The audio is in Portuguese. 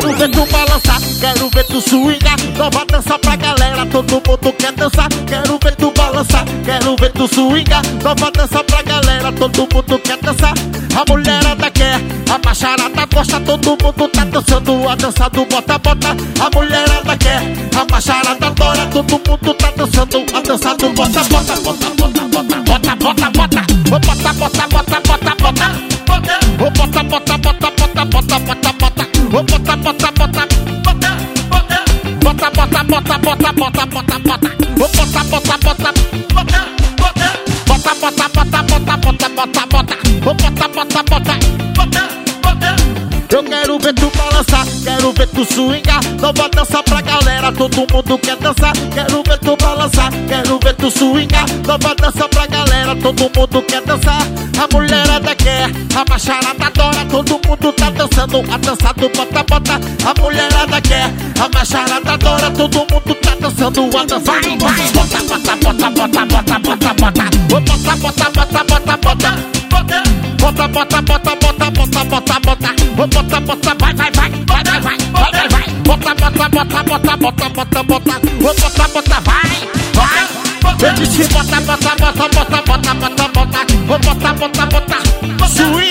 quero ver tu balançar, quero ver tu swingar. Nova dança pra galera, todo mundo quer dançar. Quero ver tu balançar, quero ver tu swingar. Nova dança pra galera, todo mundo quer dançar. A mulherada quer, a macharada gosta. Todo mundo tá dançando a dança do bota-bota. A mulherada quer, a macharada adora. Todo mundo tá dançando a dança do bota-bota. Bota, bota, bota, bota, bota, bota. Bota, bota, bota, bota, bota. Bota, bota, bota, bota, bota, bota, bota. Bota, bota, bota, bota, bota. Bota, bota, bota, bota, bota, bota, bota. Bota, bota, bota, bota, bota. Bota, bota, bota, bota, bota, bota, bota. Bota, bota, bota, bota. Eu quero ver tu balançar, quero ver tu swingar. Nova dança pra galera, todo mundo quer dançar. Quero ver tu balançar, quero ver tu swingar. Nova dança pra galera, todo mundo quer dançar. A mulherada quer, a macharada adora. Todo mundo tá dançando a dança do bota-bota. A mulherada quer, a macharada adora. Todo mundo tá dançando a dança do bota-bota. Bota, bota, bota, bota, bota, bota. Bota, bota, bota, bota, bota. Bota, bota, bota, bota, bota, bota, bota. Bota, bota, vai, vai, vai, vai, vai, vai, vai, vai. Bota, bota, bota, bota, bota, bota, bota. Bota, bota, vai, vai. Eu disse bota, bota, bota, bota, bota, bota, bota. Bota, bota, bota. Swing.